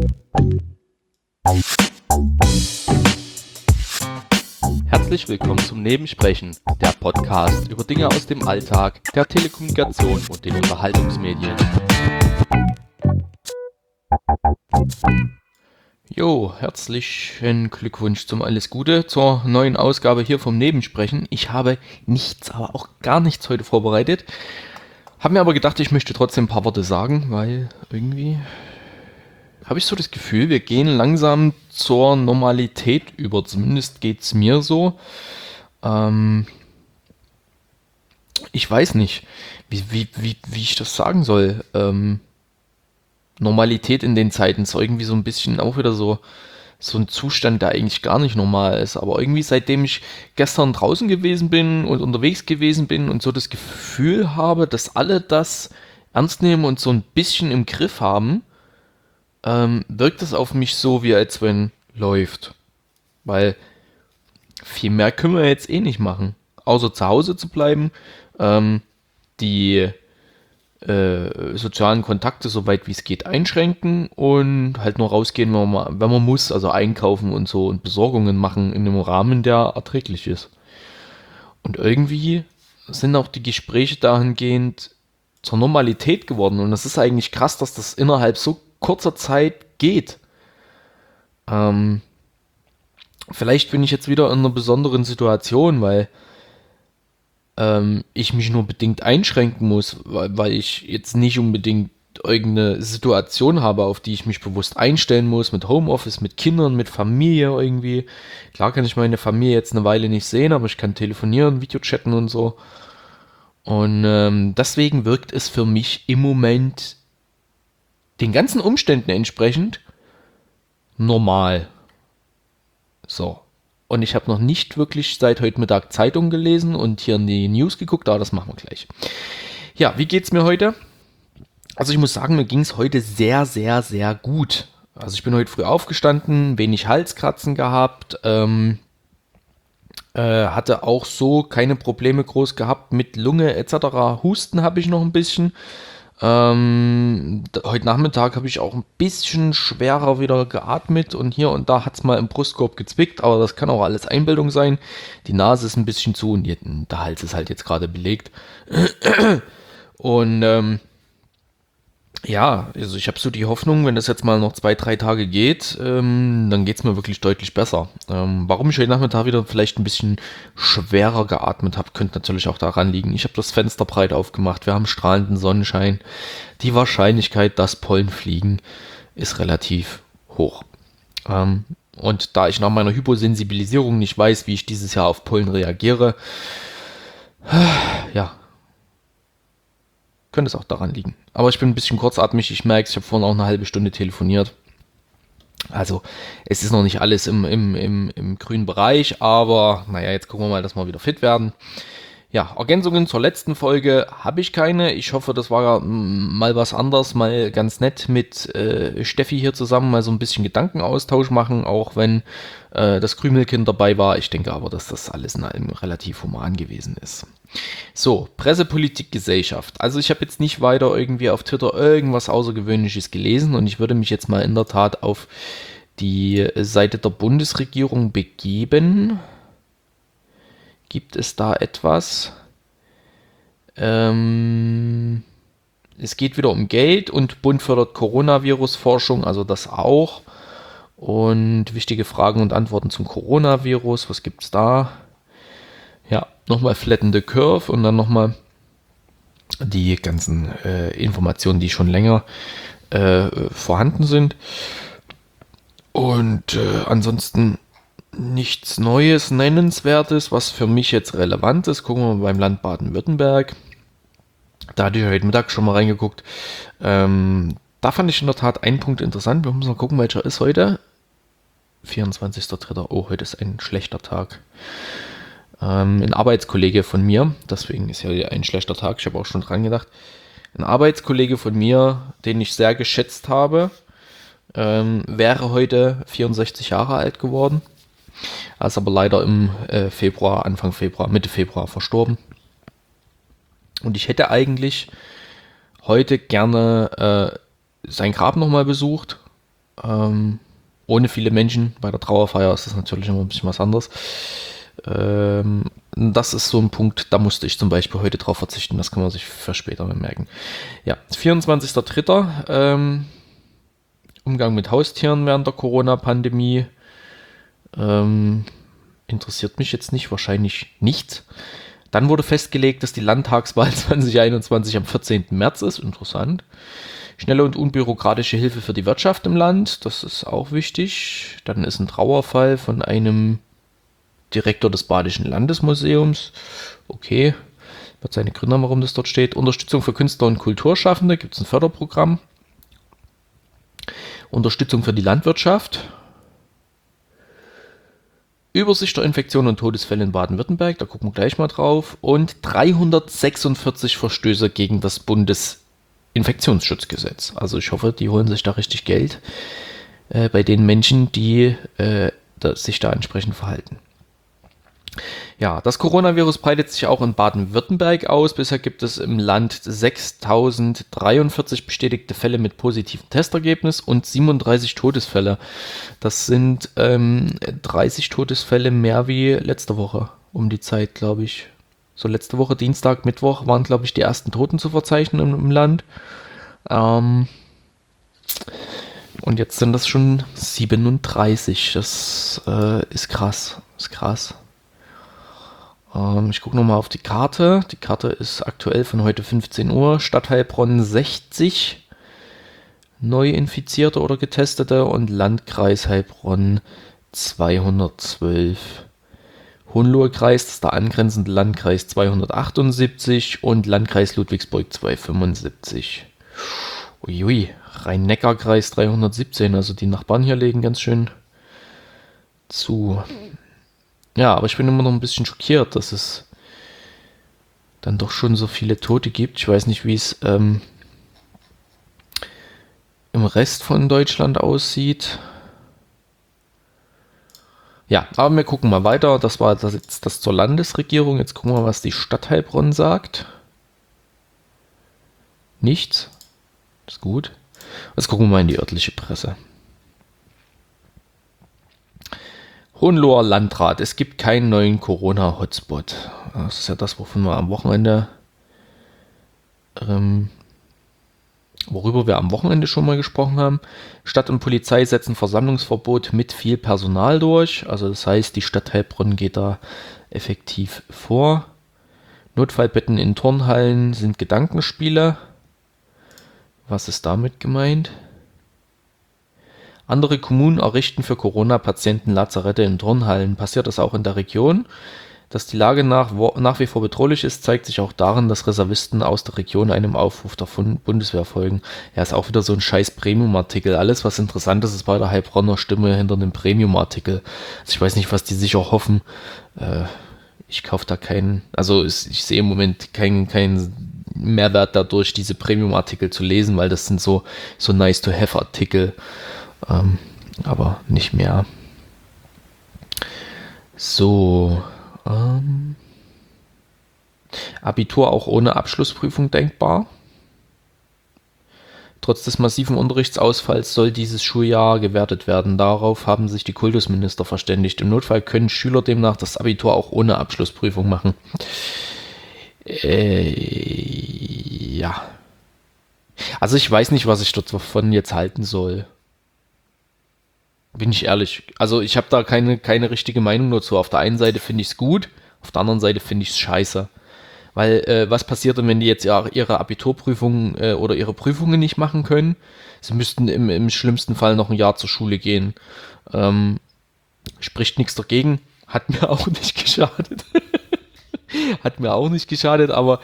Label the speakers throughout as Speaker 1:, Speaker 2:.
Speaker 1: Herzlich willkommen zum Nebensprechen, der Podcast über Dinge aus dem Alltag, der Telekommunikation und den Unterhaltungsmedien. Jo, herzlichen Glückwunsch zum Alles Gute zur neuen Ausgabe hier vom Nebensprechen. Ich habe nichts, aber auch gar nichts heute vorbereitet. Habe mir aber gedacht, ich möchte trotzdem ein paar Worte sagen, weil irgendwie habe ich so das Gefühl, wir gehen langsam zur Normalität über. Zumindest geht es mir so. Ich weiß nicht, wie ich das sagen soll. Normalität in den Zeiten ist irgendwie so ein bisschen auch wieder so ein Zustand, der eigentlich gar nicht normal ist. Aber irgendwie seitdem ich gestern draußen gewesen bin und unterwegs gewesen bin und so das Gefühl habe, dass alle das ernst nehmen und so ein bisschen im Griff haben, wirkt es auf mich so, wie als wenn läuft. Weil viel mehr können wir jetzt eh nicht machen. Außer zu Hause zu bleiben, die sozialen Kontakte so weit wie es geht einschränken und halt nur rausgehen, wenn man muss, also einkaufen und so und Besorgungen machen in einem Rahmen, der erträglich ist. Und irgendwie sind auch die Gespräche dahingehend zur Normalität geworden und das ist eigentlich krass, dass das innerhalb so kurzer Zeit geht. Vielleicht bin ich jetzt wieder in einer besonderen Situation, weil ich mich nur bedingt einschränken muss, weil ich jetzt nicht unbedingt irgendeine Situation habe, auf die ich mich bewusst einstellen muss, mit Homeoffice, mit Kindern, mit Familie irgendwie. Klar kann ich meine Familie jetzt eine Weile nicht sehen, aber ich kann telefonieren, Videochatten und so. Und deswegen wirkt es für mich im Moment den ganzen Umständen entsprechend normal. So. Und ich habe noch nicht wirklich seit heute Mittag Zeitung gelesen und hier in die News geguckt, aber das machen wir gleich. Ja, wie geht's mir heute? Also ich muss sagen, mir ging es heute sehr, sehr, sehr gut. Also ich bin heute früh aufgestanden, wenig Halskratzen gehabt, hatte auch so keine Probleme groß gehabt mit Lunge etc. Husten habe ich noch ein bisschen. Heute Nachmittag habe ich auch ein bisschen schwerer wieder geatmet und hier und da hat es mal im Brustkorb gezwickt, aber das kann auch alles Einbildung sein. Die Nase ist ein bisschen zu und der Hals ist halt jetzt gerade belegt. Und ja, also ich habe so die Hoffnung, wenn das jetzt mal noch 2, 3 Tage geht, dann geht es mir wirklich deutlich besser. Warum ich heute Nachmittag wieder vielleicht ein bisschen schwerer geatmet habe, könnte natürlich auch daran liegen. Ich habe das Fenster breit aufgemacht, wir haben strahlenden Sonnenschein. Die Wahrscheinlichkeit, dass Pollen fliegen, ist relativ hoch. Und da ich nach meiner Hyposensibilisierung nicht weiß, wie ich dieses Jahr auf Pollen reagiere, ja, könnte es auch daran liegen. Aber ich bin ein bisschen kurzatmig. Ich merke, ich habe vorhin auch eine halbe Stunde telefoniert. Also es ist noch nicht alles im grünen Bereich, aber naja, jetzt gucken wir mal, dass wir wieder fit werden. Ja, Ergänzungen zur letzten Folge habe ich keine. Ich hoffe, das war mal was anderes, mal ganz nett mit Steffi hier zusammen mal so ein bisschen Gedankenaustausch machen, auch wenn das Krümelkind dabei war. Ich denke aber, dass das alles in allem relativ human gewesen ist. So, Presse, Politik, Gesellschaft. Also ich habe jetzt nicht weiter irgendwie auf Twitter irgendwas Außergewöhnliches gelesen und ich würde mich jetzt mal in der Tat auf die Seite der Bundesregierung begeben. Gibt es da etwas? Es geht wieder um Geld und Bund fördert Coronavirus-Forschung, also das auch. Und wichtige Fragen und Antworten zum Coronavirus. Was gibt es da? Ja, nochmal Flatten the Curve und dann nochmal die ganzen Informationen, die schon länger vorhanden sind. Und ansonsten nichts Neues, Nennenswertes, was für mich jetzt relevant ist. Gucken wir mal beim Land Baden-Württemberg. Da hatte ich heute Mittag schon mal reingeguckt. Da fand ich in der Tat einen Punkt interessant. Wir müssen mal gucken, welcher ist heute. 24.03. Oh, heute ist ein schlechter Tag. Ein Arbeitskollege von mir, deswegen ist ja ein schlechter Tag, ich habe auch schon dran gedacht. Ein Arbeitskollege von mir, den ich sehr geschätzt habe, wäre heute 64 Jahre alt geworden. Er ist aber leider im Mitte Februar verstorben. Und ich hätte eigentlich heute gerne sein Grab nochmal besucht. ohne viele Menschen. Bei der Trauerfeier ist das natürlich immer ein bisschen was anderes. Das ist so ein Punkt, da musste ich zum Beispiel heute drauf verzichten. Das kann man sich für später merken. Ja, 24.03. Umgang mit Haustieren während der Corona-Pandemie. Interessiert mich jetzt nicht, wahrscheinlich nicht. Dann wurde festgelegt, dass die Landtagswahl 2021 am 14. März ist. Interessant. Schnelle und unbürokratische Hilfe für die Wirtschaft im Land. Das ist auch wichtig. Dann ist ein Trauerfall von einem Direktor des Badischen Landesmuseums. Okay. Wird seine Gründe haben, warum das dort steht. Unterstützung für Künstler und Kulturschaffende. Gibt es ein Förderprogramm. Unterstützung für die Landwirtschaft. Übersicht der Infektionen und Todesfälle in Baden-Württemberg, da gucken wir gleich mal drauf. Und 346 Verstöße gegen das Bundesinfektionsschutzgesetz. Also ich hoffe, die holen sich da richtig Geld bei den Menschen, die sich da entsprechend verhalten. Ja, das Coronavirus breitet sich auch in Baden-Württemberg aus. Bisher gibt es im Land 6.043 bestätigte Fälle mit positivem Testergebnis und 37 Todesfälle. Das sind 30 Todesfälle mehr wie letzte Woche um die Zeit, glaube ich. So letzte Woche, Dienstag, Mittwoch waren, glaube ich, die ersten Toten zu verzeichnen im Land. Und jetzt sind das schon 37. Das ist krass. Ich gucke nochmal auf die Karte. Die Karte ist aktuell von heute 15 Uhr. Stadt Heilbronn 60 Neuinfizierte oder Getestete und Landkreis Heilbronn 212. Hohenlohe Kreis, das ist der angrenzende Landkreis 278 und Landkreis Ludwigsburg 275. Uiui, Rhein-Neckar-Kreis 317, also die Nachbarn hier legen ganz schön zu. Ja, aber ich bin immer noch ein bisschen schockiert, dass es dann doch schon so viele Tote gibt. Ich weiß nicht, wie es im Rest von Deutschland aussieht. Ja, aber wir gucken mal weiter. Das war jetzt das zur Landesregierung. Jetzt gucken wir mal, was die Stadt Heilbronn sagt. Nichts. Das ist gut. Jetzt gucken wir mal in die örtliche Presse. Hohenloher Landrat, es gibt keinen neuen Corona-Hotspot. Das ist ja das, wovon wir am Wochenende, worüber wir am Wochenende schon mal gesprochen haben. Stadt und Polizei setzen Versammlungsverbot mit viel Personal durch. Also das heißt, die Stadt Heilbronn geht da effektiv vor. Notfallbetten in Turnhallen sind Gedankenspiele. Was ist damit gemeint? Andere Kommunen errichten für Corona-Patienten Lazarette in Turnhallen. Passiert das auch in der Region? Dass die Lage nach wie vor bedrohlich ist, zeigt sich auch darin, dass Reservisten aus der Region einem Aufruf der Bundeswehr folgen. Ja, ist auch wieder so ein scheiß Premium-Artikel. Alles, was interessant ist, ist bei der Heilbronner Stimme hinter einem Premium-Artikel. Also ich weiß nicht, was die sich auch hoffen. Ich kaufe da keinen, also ich sehe im Moment keinen Mehrwert dadurch, diese Premium-Artikel zu lesen, weil das sind so nice-to-have-Artikel. Aber nicht mehr. So. Abitur auch ohne Abschlussprüfung denkbar. Trotz des massiven Unterrichtsausfalls soll dieses Schuljahr gewertet werden. Darauf haben sich die Kultusminister verständigt. Im Notfall können Schüler demnach das Abitur auch ohne Abschlussprüfung machen. Ja. Also ich weiß nicht, was ich davon jetzt halten soll. Bin ich ehrlich. Also ich habe da keine richtige Meinung dazu. Auf der einen Seite finde ich es gut, auf der anderen Seite finde ich es scheiße. Weil was passiert denn, wenn die jetzt ihre Abiturprüfungen oder ihre Prüfungen nicht machen können? Sie müssten im schlimmsten Fall noch ein Jahr zur Schule gehen. Spricht nichts dagegen. Hat mir auch nicht geschadet. Aber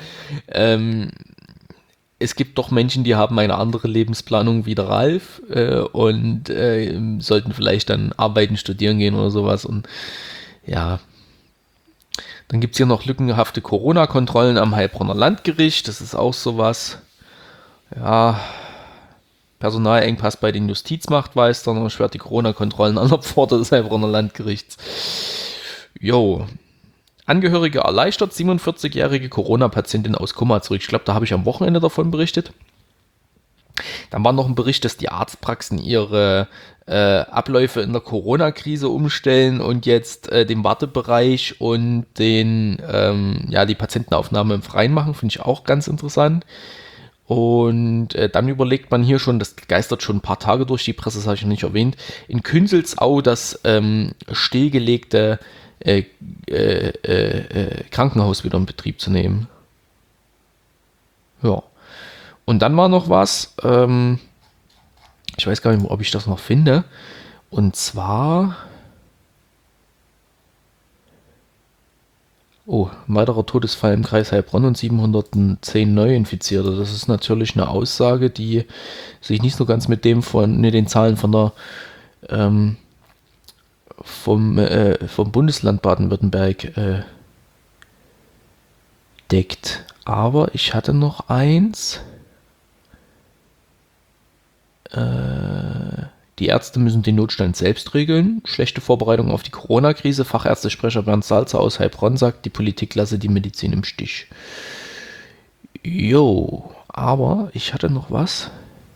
Speaker 1: es gibt doch Menschen, die haben eine andere Lebensplanung wie der Ralf und sollten vielleicht dann arbeiten, studieren gehen oder sowas. Und ja, dann gibt es hier noch lückenhafte Corona-Kontrollen am Heilbronner Landgericht. Das ist auch sowas. Ja, Personalengpass bei den Justizmachtmeistern erschwert die Corona-Kontrollen an der Pforte des Heilbronner Landgerichts. Jo. Angehörige erleichtert, 47-jährige Corona-Patientin aus Koma zurück. Ich glaube, da habe ich am Wochenende davon berichtet. Dann war noch ein Bericht, dass die Arztpraxen ihre Abläufe in der Corona-Krise umstellen und jetzt den Wartebereich und die Patientenaufnahme im Freien machen. Finde ich auch ganz interessant. Und dann überlegt man hier schon, das geistert schon ein paar Tage durch die Presse, das habe ich noch nicht erwähnt, in Künzelsau das stillgelegte Krankenhaus wieder in Betrieb zu nehmen. Ja. Und dann war noch was, ich weiß gar nicht, ob ich das noch finde. Und zwar, ein weiterer Todesfall im Kreis Heilbronn und 710 Neuinfizierte. Das ist natürlich eine Aussage, die sich nicht so ganz mit den Zahlen von vom Bundesland Baden-Württemberg deckt. Aber ich hatte noch eins. Die Ärzte müssen den Notstand selbst regeln. Schlechte Vorbereitung auf die Corona-Krise. Fachärztesprecher Bernd Salzer aus Heilbronn sagt, die Politik lasse die Medizin im Stich. Jo, aber ich hatte noch was.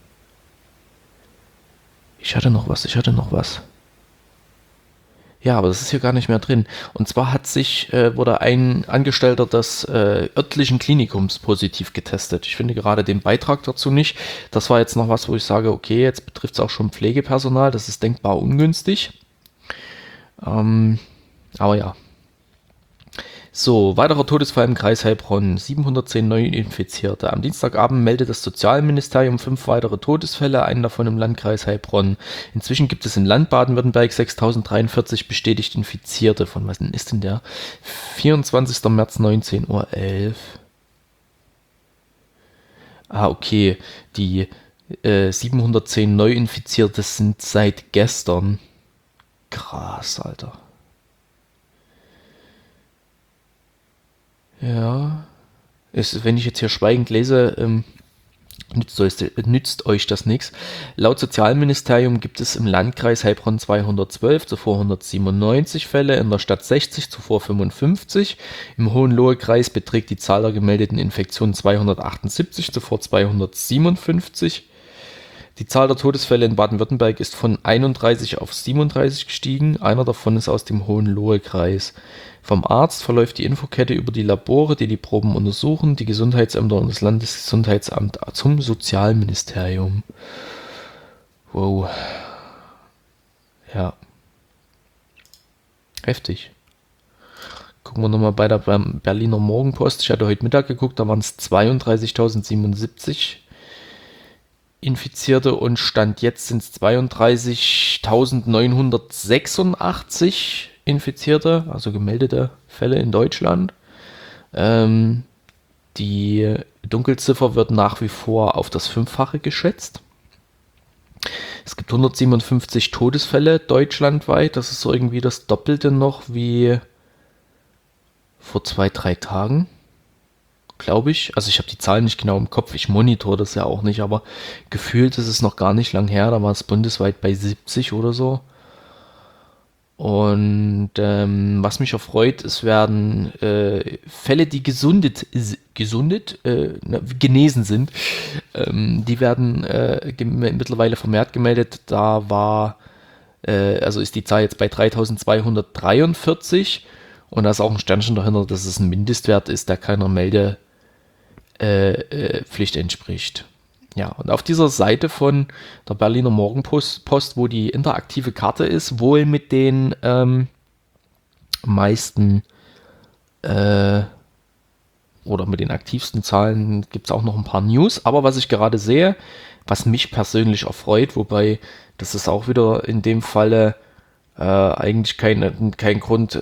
Speaker 1: Ja, aber das ist hier gar nicht mehr drin. Und zwar wurde ein Angestellter des örtlichen Klinikums positiv getestet. Ich finde gerade den Beitrag dazu nicht. Das war jetzt noch was, wo ich sage, okay, jetzt betrifft es auch schon Pflegepersonal. Das ist denkbar ungünstig. Aber ja. So, weiterer Todesfall im Kreis Heilbronn, 710 Neuinfizierte. Am Dienstagabend meldet das Sozialministerium 5 weitere Todesfälle, einen davon im Landkreis Heilbronn. Inzwischen gibt es im Land Baden-Württemberg 6.043 bestätigt Infizierte. Von was ist denn der? 24. März 19.11 Uhr. Okay, die 710 Neuinfizierte sind seit gestern. Krass, Alter. Ja, wenn ich jetzt hier schweigend lese, nützt euch das nichts. Laut Sozialministerium gibt es im Landkreis Heilbronn 212, zuvor 197 Fälle, in der Stadt 60, zuvor 55. Im Hohenlohe-Kreis beträgt die Zahl der gemeldeten Infektionen 278, zuvor 257. Die Zahl der Todesfälle in Baden-Württemberg ist von 31 auf 37 gestiegen. Einer davon ist aus dem Hohenlohe-Kreis. Vom Arzt verläuft die Infokette über die Labore, die Proben untersuchen, die Gesundheitsämter und das Landesgesundheitsamt zum Sozialministerium. Wow. Ja. Heftig. Gucken wir nochmal bei der Berliner Morgenpost. Ich hatte heute Mittag geguckt, da waren es 32.077 Infizierte und Stand jetzt sind es 32.986 Infizierte, also gemeldete Fälle in Deutschland. Die Dunkelziffer wird nach wie vor auf das 5-fache geschätzt. Es gibt 157 Todesfälle deutschlandweit. Das ist so irgendwie das Doppelte noch wie vor 2-3 Tagen, glaube ich. Also ich habe die Zahlen nicht genau im Kopf. Ich monitore das ja auch nicht, aber gefühlt ist es noch gar nicht lang her. Da war es bundesweit bei 70 oder so. Und was mich erfreut, es werden Fälle, die genesen sind, die werden mittlerweile vermehrt gemeldet. Also ist die Zahl jetzt bei 3.243 und da ist auch ein Sternchen dahinter, dass es ein Mindestwert ist, der keiner Meldepflicht entspricht. Ja, und auf dieser Seite von der Berliner Morgenpost, wo die interaktive Karte ist, wohl mit den meisten oder mit den aktivsten Zahlen, gibt es auch noch ein paar News. Aber was ich gerade sehe, was mich persönlich erfreut, wobei das ist auch wieder in dem Falle eigentlich kein Grund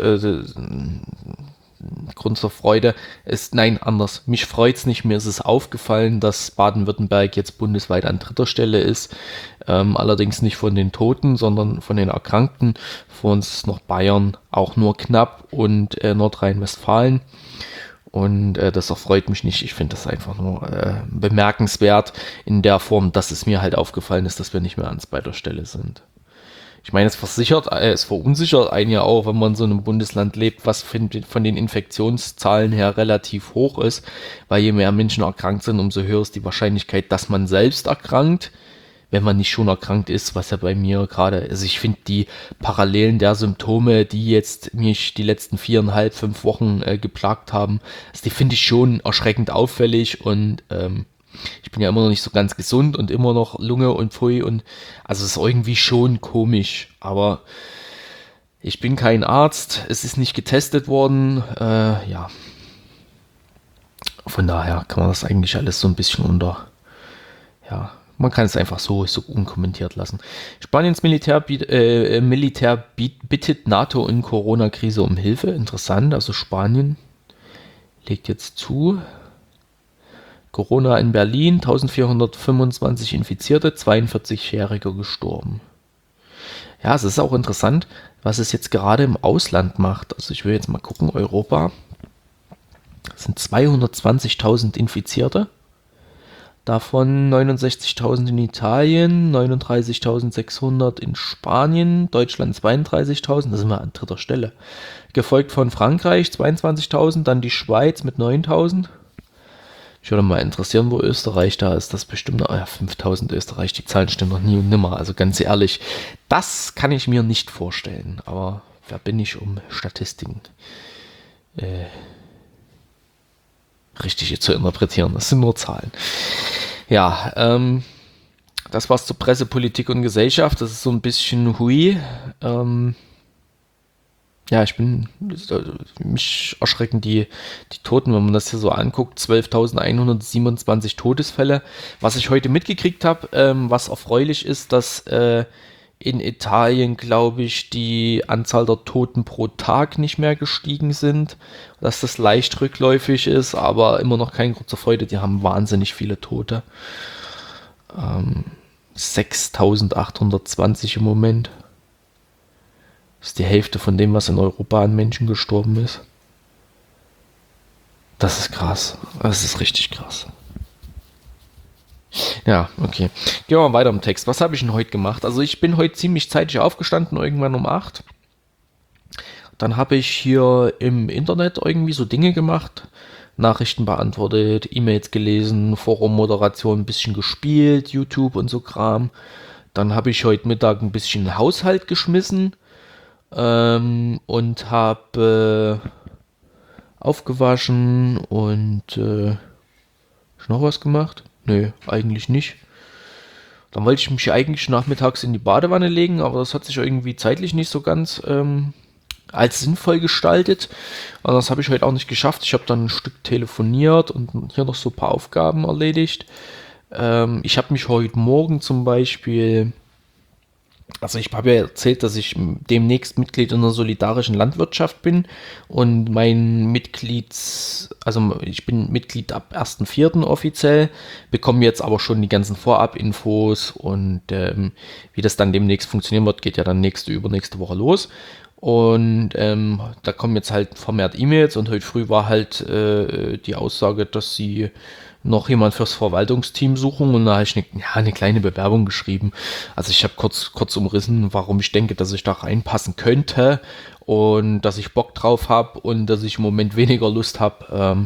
Speaker 1: zur Freude ist, nein, anders. Mich freut es nicht, mir ist es aufgefallen, dass Baden-Württemberg jetzt bundesweit an 3. Stelle ist. Allerdings nicht von den Toten, sondern von den Erkrankten. Vor uns ist noch Bayern, auch nur knapp, und Nordrhein-Westfalen. Und das erfreut mich nicht. Ich finde das einfach nur bemerkenswert in der Form, dass es mir halt aufgefallen ist, dass wir nicht mehr an 2. Stelle sind. Ich meine, es verunsichert einen ja auch, wenn man in so einem Bundesland lebt, was von den Infektionszahlen her relativ hoch ist, weil je mehr Menschen erkrankt sind, umso höher ist die Wahrscheinlichkeit, dass man selbst erkrankt, wenn man nicht schon erkrankt ist, was ja bei mir gerade, also ich finde die Parallelen der Symptome, die jetzt mich die letzten 5 Wochen geplagt haben, also die finde ich schon erschreckend auffällig und ich bin ja immer noch nicht so ganz gesund und immer noch Lunge und Pfui und also es ist irgendwie schon komisch, aber ich bin kein Arzt, es ist nicht getestet worden, ja, von daher kann man das eigentlich alles so ein bisschen ja, man kann es einfach so unkommentiert lassen. Spaniens Militär bittet NATO in Corona-Krise um Hilfe. Interessant, also Spanien legt jetzt zu. Corona in Berlin, 1425 Infizierte, 42-Jähriger gestorben. Ja, es ist auch interessant, was es jetzt gerade im Ausland macht. Also ich will jetzt mal gucken, Europa. Das sind 220.000 Infizierte. Davon 69.000 in Italien, 39.600 in Spanien, Deutschland 32.000, da sind wir an dritter Stelle. Gefolgt von Frankreich 22.000, dann die Schweiz mit 9.000. Ich würde mal interessieren, wo Österreich da ist. Das bestimmt, 5.000 Österreich, die Zahlen stimmen noch nie und nimmer. Also ganz ehrlich, das kann ich mir nicht vorstellen. Aber wer bin ich, um Statistiken richtig zu interpretieren? Das sind nur Zahlen. Ja, das war's zur Presse, Politik und Gesellschaft. Das ist so ein bisschen hui. Ja, mich erschrecken die Toten, wenn man das hier so anguckt. 12.127 Todesfälle. Was ich heute mitgekriegt habe, was erfreulich ist, dass in Italien, glaube ich, die Anzahl der Toten pro Tag nicht mehr gestiegen sind. Dass das leicht rückläufig ist, aber immer noch kein Grund zur Freude. Die haben wahnsinnig viele Tote. 6.820 im Moment. Das ist die Hälfte von dem, was in Europa an Menschen gestorben ist. Das ist krass. Das ist richtig krass. Ja, okay. Gehen wir mal weiter im Text. Was habe ich denn heute gemacht? Also ich bin heute ziemlich zeitig aufgestanden, irgendwann um 8. Dann habe ich hier im Internet irgendwie so Dinge gemacht. Nachrichten beantwortet, E-Mails gelesen, Forum-Moderation ein bisschen gespielt, YouTube und so Kram. Dann habe ich heute Mittag ein bisschen Haushalt geschmissen. Und habe aufgewaschen und noch was gemacht? Nö, eigentlich nicht. Dann wollte ich mich eigentlich nachmittags in die Badewanne legen, aber das hat sich irgendwie zeitlich nicht so ganz als sinnvoll gestaltet. Also das habe ich heute auch nicht geschafft. Ich habe dann ein Stück telefoniert und hier noch so ein paar Aufgaben erledigt. Ich habe mich heute Morgen zum Beispiel... Also ich habe ja erzählt, dass ich demnächst Mitglied in der solidarischen Landwirtschaft bin und ich bin Mitglied ab 1.4. offiziell, bekomme jetzt aber schon die ganzen Vorab-Infos und wie das dann demnächst funktionieren wird, geht ja dann übernächste Woche los. Und da kommen jetzt halt vermehrt E-Mails und heute früh war halt die Aussage, dass sie noch jemand fürs Verwaltungsteam suchen und da habe ich eine kleine Bewerbung geschrieben. Also ich habe kurz umrissen, warum ich denke, dass ich da reinpassen könnte und dass ich Bock drauf habe und dass ich im Moment weniger Lust habe,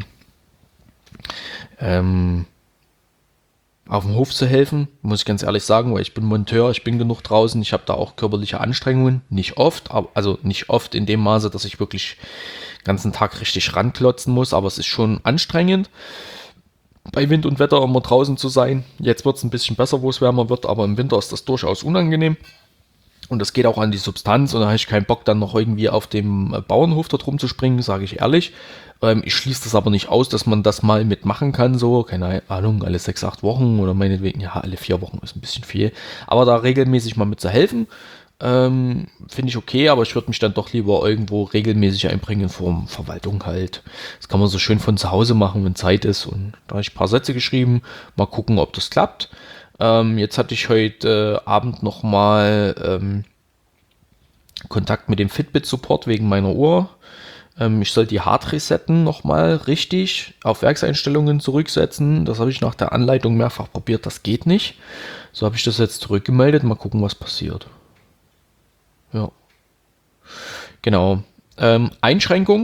Speaker 1: auf dem Hof zu helfen, muss ich ganz ehrlich sagen, weil ich bin Monteur, ich bin genug draußen, ich habe da auch körperliche Anstrengungen, nicht oft, also nicht oft in dem Maße, dass ich wirklich den ganzen Tag richtig ranklotzen muss, aber es ist schon anstrengend, bei Wind und Wetter immer draußen zu sein. Jetzt wird es ein bisschen besser, wo es wärmer wird, aber im Winter ist das durchaus unangenehm. Und das geht auch an die Substanz und da habe ich keinen Bock, dann noch irgendwie auf dem Bauernhof dort rumzuspringen, sage ich ehrlich. Ich schließe das aber nicht aus, dass man das mal mitmachen kann, so, keine Ahnung, alle 6, 8 Wochen oder meinetwegen, ja, alle 4 Wochen ist ein bisschen viel. Aber da regelmäßig mal mit zu helfen, finde ich okay, aber ich würde mich dann doch lieber irgendwo regelmäßig einbringen in Form Verwaltung halt. Das kann man so schön von zu Hause machen, wenn Zeit ist. Und da habe ich ein paar Sätze geschrieben, mal gucken, ob das klappt. Jetzt hatte ich heute Abend nochmal Kontakt mit dem Fitbit-Support wegen meiner Uhr. Ich soll die Hard resetten nochmal richtig auf Werkseinstellungen zurücksetzen. Das habe ich nach der Anleitung mehrfach probiert, das geht nicht. So habe ich das jetzt zurückgemeldet, mal gucken, was passiert. Ja, genau. Einschränkung?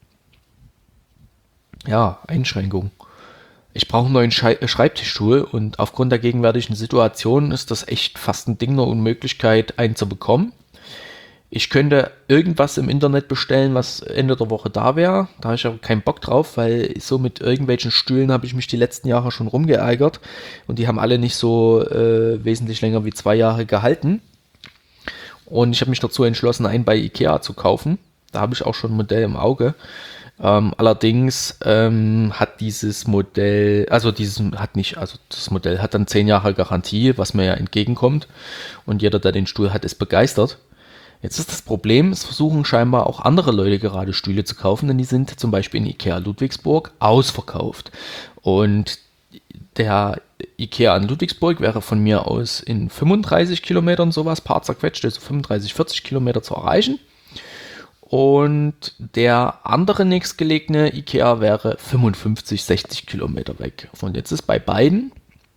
Speaker 1: Ja, Einschränkung. Ich brauche einen neuen Schreibtischstuhl und aufgrund der gegenwärtigen Situation ist das echt fast ein Ding der Unmöglichkeit, einen zu bekommen. Ich könnte irgendwas im Internet bestellen, was Ende der Woche da wäre. Da habe ich aber keinen Bock drauf, weil so mit irgendwelchen Stühlen habe ich mich die letzten Jahre schon rumgeärgert und die haben alle nicht so wesentlich länger wie 2 Jahre gehalten. Und ich habe mich dazu entschlossen, einen bei Ikea zu kaufen. Da habe ich auch schon ein Modell im Auge. Allerdings hat dieses Modell, also das Modell hat dann 10 Jahre Garantie, was mir ja entgegenkommt. Und jeder, der den Stuhl hat, ist begeistert. Jetzt ist das Problem, es versuchen scheinbar auch andere Leute gerade Stühle zu kaufen, denn die sind zum Beispiel in Ikea Ludwigsburg ausverkauft. Und der Ikea in Ludwigsburg wäre von mir aus in 35 Kilometern sowas, paar zerquetscht, also 35, 40 Kilometer zu erreichen. Und der andere nächstgelegene Ikea wäre 55, 60 Kilometer weg. Und jetzt ist bei beiden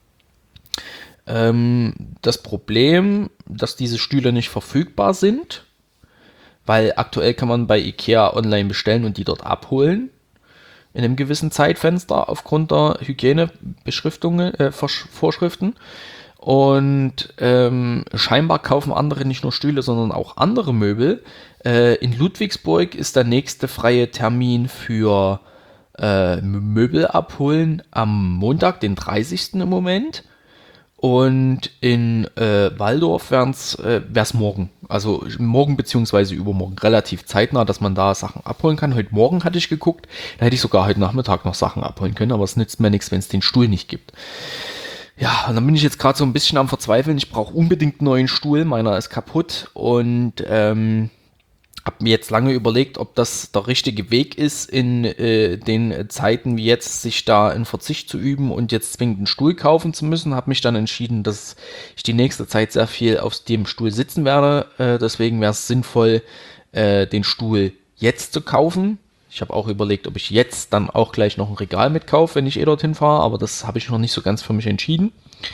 Speaker 1: das Problem, dass diese Stühle nicht verfügbar sind, weil aktuell kann man bei Ikea online bestellen und die dort abholen in einem gewissen Zeitfenster aufgrund der Hygienebeschriftungen, Vorschriften. Und scheinbar kaufen andere nicht nur Stühle, sondern auch andere Möbel. In Ludwigsburg ist der nächste freie Termin für Möbel abholen am Montag, den 30. im Moment. Und in Walldorf wäre es morgen. Also morgen beziehungsweise übermorgen. Relativ zeitnah, dass man da Sachen abholen kann. Heute Morgen hatte ich geguckt. Da hätte ich sogar heute Nachmittag noch Sachen abholen können. Aber es nützt mir nichts, wenn es den Stuhl nicht gibt. Ja, und dann bin ich jetzt gerade so ein bisschen am Verzweifeln. Ich brauche unbedingt einen neuen Stuhl. Meiner ist kaputt. Und habe mir jetzt lange überlegt, ob das der richtige Weg ist, in den Zeiten wie jetzt, sich da in Verzicht zu üben und jetzt zwingend einen Stuhl kaufen zu müssen. Habe mich dann entschieden, dass ich die nächste Zeit sehr viel auf dem Stuhl sitzen werde. Deswegen wäre es sinnvoll, den Stuhl jetzt zu kaufen. Ich habe auch überlegt, ob ich jetzt dann auch gleich noch ein Regal mitkaufe, wenn ich dorthin fahre, aber das habe ich noch nicht so ganz für mich entschieden.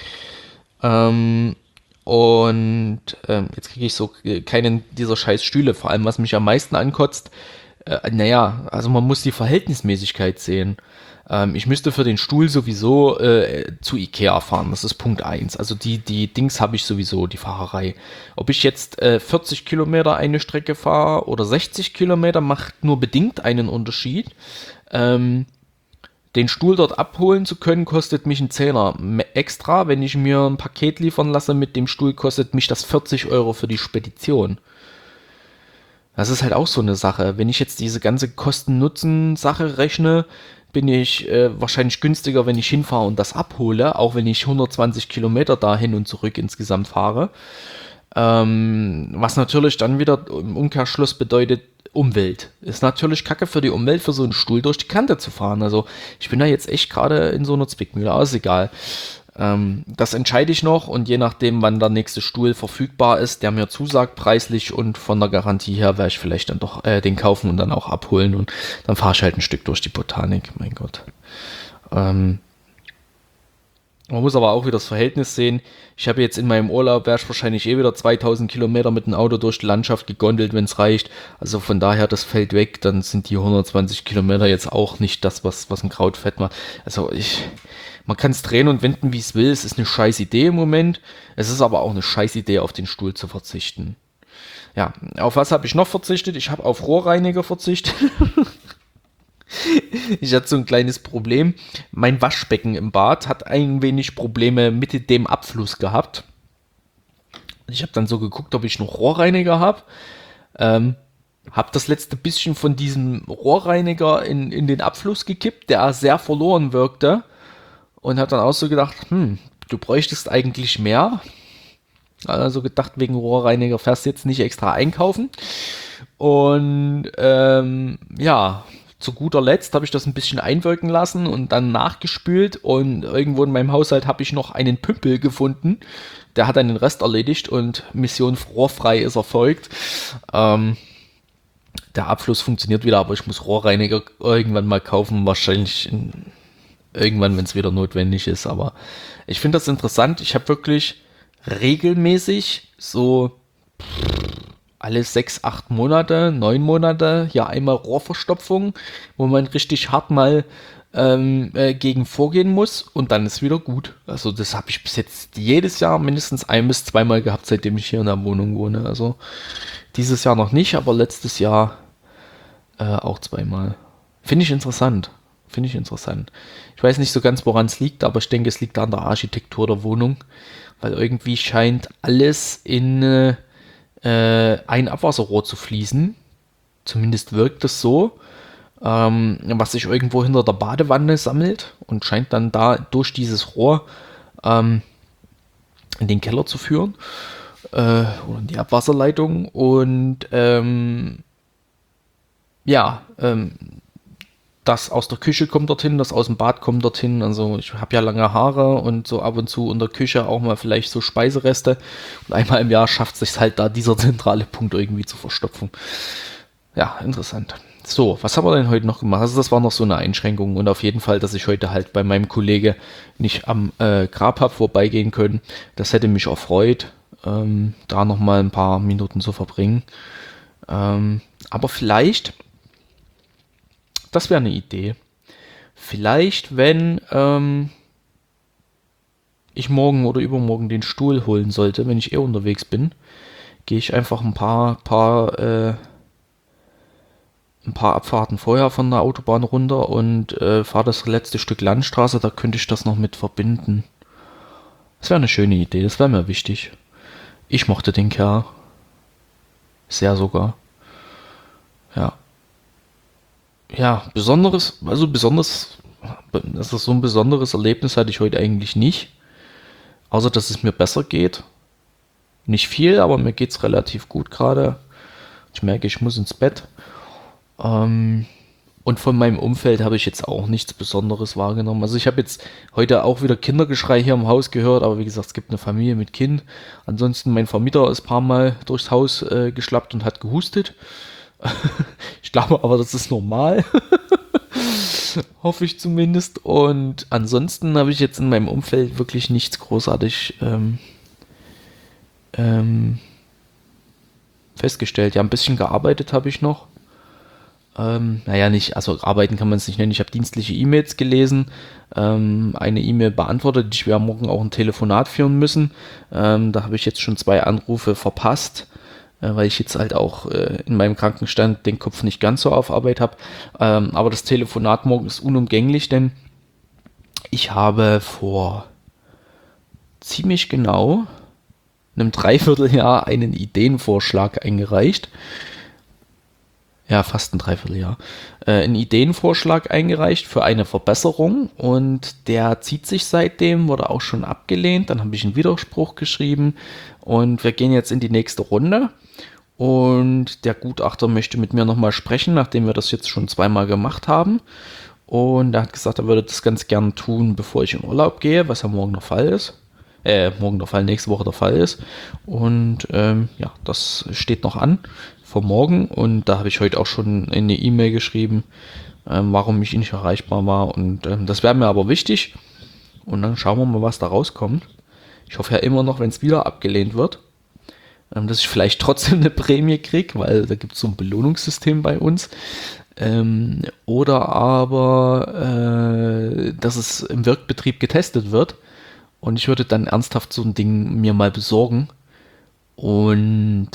Speaker 1: Und jetzt kriege ich so keinen dieser scheiß Stühle. Vor allem, was mich am meisten ankotzt, also man muss die Verhältnismäßigkeit sehen. Ich müsste für den Stuhl sowieso zu Ikea fahren. Das ist Punkt eins. Also die Dings habe ich sowieso, die Fahrerei. Ob ich jetzt 40 Kilometer eine Strecke fahre oder 60 Kilometer, macht nur bedingt einen Unterschied. Den Stuhl dort abholen zu können, kostet mich einen Zehner extra. Wenn ich mir ein Paket liefern lasse mit dem Stuhl, kostet mich das 40 Euro für die Spedition. Das ist halt auch so eine Sache. Wenn ich jetzt diese ganze Kosten-Nutzen-Sache rechne, bin ich wahrscheinlich günstiger, wenn ich hinfahre und das abhole, auch wenn ich 120 Kilometer dahin und zurück insgesamt fahre. Was natürlich dann wieder im Umkehrschluss bedeutet, Umwelt. Ist natürlich kacke für die Umwelt, für so einen Stuhl durch die Kante zu fahren. Also ich bin da jetzt echt gerade in so einer Zwickmühle, aber ist egal. Das entscheide ich noch und je nachdem, wann der nächste Stuhl verfügbar ist, der mir zusagt preislich und von der Garantie her, werde ich vielleicht dann doch den kaufen und dann auch abholen und dann fahre ich halt ein Stück durch die Botanik, mein Gott. Man muss aber auch wieder das Verhältnis sehen. Ich habe jetzt in meinem Urlaub, wäre ich wahrscheinlich wieder 2000 Kilometer mit dem Auto durch die Landschaft gegondelt, wenn es reicht. Also von daher, das fällt weg. Dann sind die 120 Kilometer jetzt auch nicht das, was ein Krautfett macht. Also man kann es drehen und wenden, wie es will. Es ist eine scheiß Idee im Moment. Es ist aber auch eine scheiß Idee, auf den Stuhl zu verzichten. Ja, auf was habe ich noch verzichtet? Ich habe auf Rohrreiniger verzichtet. Ich hatte so ein kleines Problem. Mein Waschbecken im Bad hat ein wenig Probleme mit dem Abfluss gehabt. Ich habe dann so geguckt, ob ich noch Rohrreiniger habe. Habe das letzte bisschen von diesem Rohrreiniger in den Abfluss gekippt, der sehr verloren wirkte. Und habe dann auch so gedacht, du bräuchtest eigentlich mehr. Also gedacht, wegen Rohrreiniger fährst du jetzt nicht extra einkaufen. Und ja, zu guter Letzt habe ich das ein bisschen einwirken lassen und dann nachgespült und irgendwo in meinem Haushalt habe ich noch einen Pümpel gefunden. Der hat dann den Rest erledigt und Mission rohrfrei ist erfolgt. Der Abfluss funktioniert wieder, aber ich muss Rohrreiniger irgendwann mal kaufen, wahrscheinlich irgendwann, wenn es wieder notwendig ist. Aber ich finde das interessant. Ich habe wirklich regelmäßig so alle 6, 8 Monate, 9 Monate hier einmal Rohrverstopfung, wo man richtig hart mal gegen vorgehen muss und dann ist wieder gut. Also das habe ich bis jetzt jedes Jahr mindestens 1- bis 2-mal gehabt, seitdem ich hier in der Wohnung wohne. Also dieses Jahr noch nicht, aber letztes Jahr auch 2-mal. Finde ich interessant. Finde ich interessant. Ich weiß nicht so ganz, woran es liegt, aber ich denke, es liegt an der Architektur der Wohnung, weil irgendwie scheint alles in ein Abwasserrohr zu fließen. Zumindest wirkt es so, was sich irgendwo hinter der Badewanne sammelt und scheint dann da durch dieses Rohr in den Keller zu führen oder in die Abwasserleitung und das aus der Küche kommt dorthin, das aus dem Bad kommt dorthin. Also ich habe ja lange Haare und so ab und zu in der Küche auch mal vielleicht so Speisereste. Und einmal im Jahr schafft es sich halt da dieser zentrale Punkt irgendwie zu verstopfen. Ja, interessant. So, was haben wir denn heute noch gemacht? Also das war noch so eine Einschränkung und auf jeden Fall, dass ich heute halt bei meinem Kollege nicht am Grab habe vorbeigehen können. Das hätte mich erfreut, da nochmal ein paar Minuten zu verbringen. Aber vielleicht, das wäre eine Idee. Vielleicht, wenn ich morgen oder übermorgen den Stuhl holen sollte, wenn ich unterwegs bin, gehe ich einfach ein paar Abfahrten vorher von der Autobahn runter und fahre das letzte Stück Landstraße, da könnte ich das noch mit verbinden. Das wäre eine schöne Idee, das wäre mir wichtig. Ich mochte den Kerl. Sehr sogar. Ja. Ja, besonders, dass das so ein besonderes Erlebnis hatte ich heute eigentlich nicht. Außer, dass es mir besser geht. Nicht viel, aber mir geht es relativ gut gerade. Ich merke, ich muss ins Bett. Und von meinem Umfeld habe ich jetzt auch nichts Besonderes wahrgenommen. Also ich habe jetzt heute auch wieder Kindergeschrei hier im Haus gehört, aber wie gesagt, es gibt eine Familie mit Kind. Ansonsten mein Vermieter ist ein paar Mal durchs Haus geschlappt und hat gehustet. Ich glaube aber, das ist normal. Hoffe ich zumindest. Und ansonsten habe ich jetzt in meinem Umfeld wirklich nichts großartig festgestellt. Ja, ein bisschen gearbeitet habe ich noch. Naja, nicht, also arbeiten kann man es nicht nennen. Ich habe dienstliche E-Mails gelesen, eine E-Mail beantwortet. Ich werde morgen auch ein Telefonat führen müssen. Da habe ich jetzt schon 2 Anrufe verpasst, weil ich jetzt halt auch in meinem Krankenstand den Kopf nicht ganz so auf Arbeit habe. Aber das Telefonat morgen ist unumgänglich, denn ich habe vor ziemlich genau einem Dreivierteljahr einen Ideenvorschlag eingereicht. Ja, fast ein Dreivierteljahr, einen Ideenvorschlag eingereicht für eine Verbesserung und der zieht sich seitdem, wurde auch schon abgelehnt, dann habe ich einen Widerspruch geschrieben und wir gehen jetzt in die nächste Runde und der Gutachter möchte mit mir nochmal sprechen, nachdem wir das jetzt schon 2-mal gemacht haben und er hat gesagt, er würde das ganz gern tun, bevor ich in Urlaub gehe, was ja morgen der Fall ist. Nächste Woche der Fall ist und ja, das steht noch an vor morgen und da habe ich heute auch schon eine E-Mail geschrieben, warum ich nicht erreichbar war und das wäre mir aber wichtig und dann schauen wir mal, was da rauskommt. Ich hoffe ja immer noch, wenn es wieder abgelehnt wird, dass ich vielleicht trotzdem eine Prämie kriege, weil da gibt es so ein Belohnungssystem bei uns. Oder aber, dass es im Wirkbetrieb getestet wird und ich würde dann ernsthaft so ein Ding mir mal besorgen und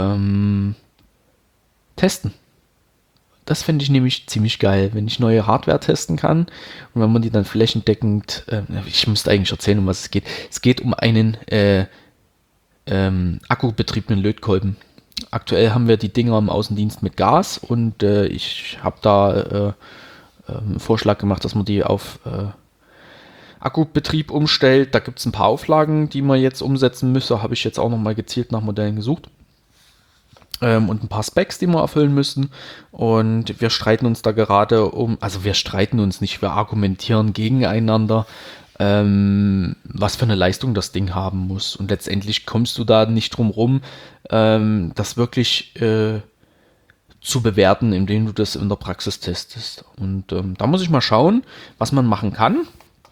Speaker 1: testen. Das fände ich nämlich ziemlich geil, wenn ich neue Hardware testen kann und wenn man die dann flächendeckend, ich müsste eigentlich erzählen, um was es geht. Es geht um einen akkubetriebenen Lötkolben. Aktuell haben wir die Dinger im Außendienst mit Gas und ich habe da einen Vorschlag gemacht, dass man die auf Akkubetrieb umstellt. Da gibt es ein paar Auflagen, die man jetzt umsetzen müsse. Habe ich jetzt auch nochmal gezielt nach Modellen gesucht. Und ein paar Specs, die wir erfüllen müssen. Und wir streiten uns da gerade also wir streiten uns nicht, wir argumentieren gegeneinander, was für eine Leistung das Ding haben muss. Und letztendlich kommst du da nicht drum rum, das wirklich zu bewerten, indem du das in der Praxis testest. Und da muss ich mal schauen, was man machen kann.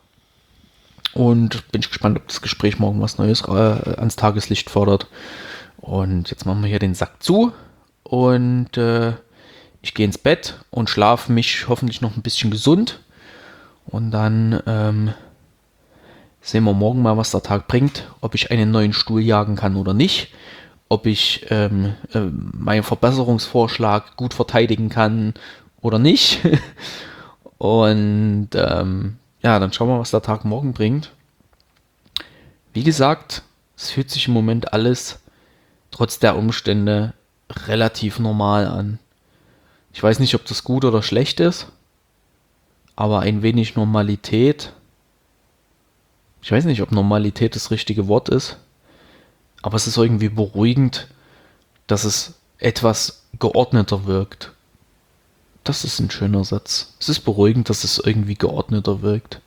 Speaker 1: Und bin ich gespannt, ob das Gespräch morgen was Neues ans Tageslicht fordert. Und jetzt machen wir hier den Sack zu und ich gehe ins Bett und schlafe mich hoffentlich noch ein bisschen gesund. Und dann sehen wir morgen mal, was der Tag bringt, ob ich einen neuen Stuhl jagen kann oder nicht, ob ich meinen Verbesserungsvorschlag gut verteidigen kann oder nicht. Und ja, dann schauen wir, was der Tag morgen bringt. Wie gesagt, es fühlt sich im Moment alles trotz der Umstände relativ normal an. Ich weiß nicht, ob das gut oder schlecht ist, aber ein wenig Normalität. Ich weiß nicht, ob Normalität das richtige Wort ist, aber es ist irgendwie beruhigend, dass es etwas geordneter wirkt. Das ist ein schöner Satz. Es ist beruhigend, dass es irgendwie geordneter wirkt.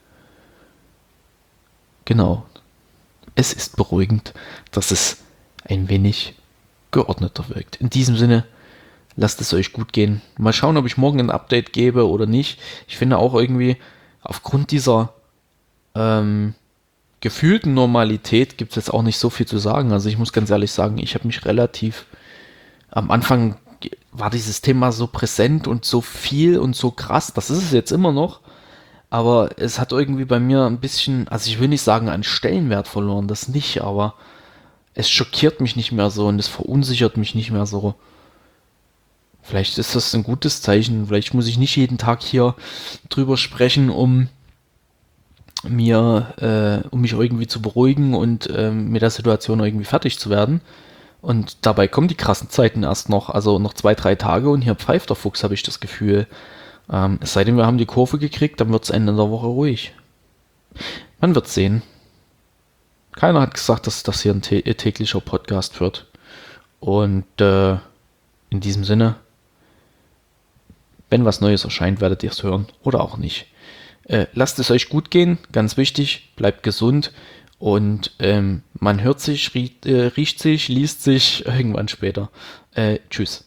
Speaker 1: Genau. Es ist beruhigend, dass es ein wenig geordneter wirkt. In diesem Sinne, lasst es euch gut gehen. Mal schauen, ob ich morgen ein Update gebe oder nicht. Ich finde auch irgendwie, aufgrund dieser gefühlten Normalität gibt es jetzt auch nicht so viel zu sagen. Also ich muss ganz ehrlich sagen, ich habe mich relativ, am Anfang war dieses Thema so präsent und so viel und so krass. Das ist es jetzt immer noch. Aber es hat irgendwie bei mir ein bisschen, also ich will nicht sagen an Stellenwert verloren, das nicht, aber es schockiert mich nicht mehr so und es verunsichert mich nicht mehr so. Vielleicht ist das ein gutes Zeichen, vielleicht muss ich nicht jeden Tag hier drüber sprechen, um mich irgendwie zu beruhigen und mit der Situation irgendwie fertig zu werden. Und dabei kommen die krassen Zeiten erst noch, also noch 2, 3 Tage und hier pfeift der Fuchs, habe ich das Gefühl. Es sei denn, wir haben die Kurve gekriegt, dann wird es Ende der Woche ruhig. Man wird sehen. Keiner hat gesagt, dass das hier ein täglicher Podcast wird. Und in diesem Sinne, wenn was Neues erscheint, werdet ihr es hören oder auch nicht. Lasst es euch gut gehen, ganz wichtig, bleibt gesund und man hört sich, riecht sich, liest sich irgendwann später. Tschüss.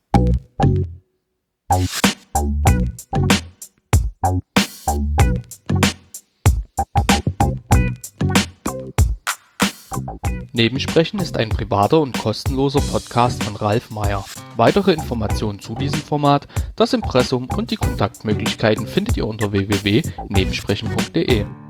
Speaker 1: Nebensprechen ist ein privater und kostenloser Podcast von Ralf Meyer. Weitere Informationen zu diesem Format, das Impressum und die Kontaktmöglichkeiten findet ihr unter www.nebensprechen.de.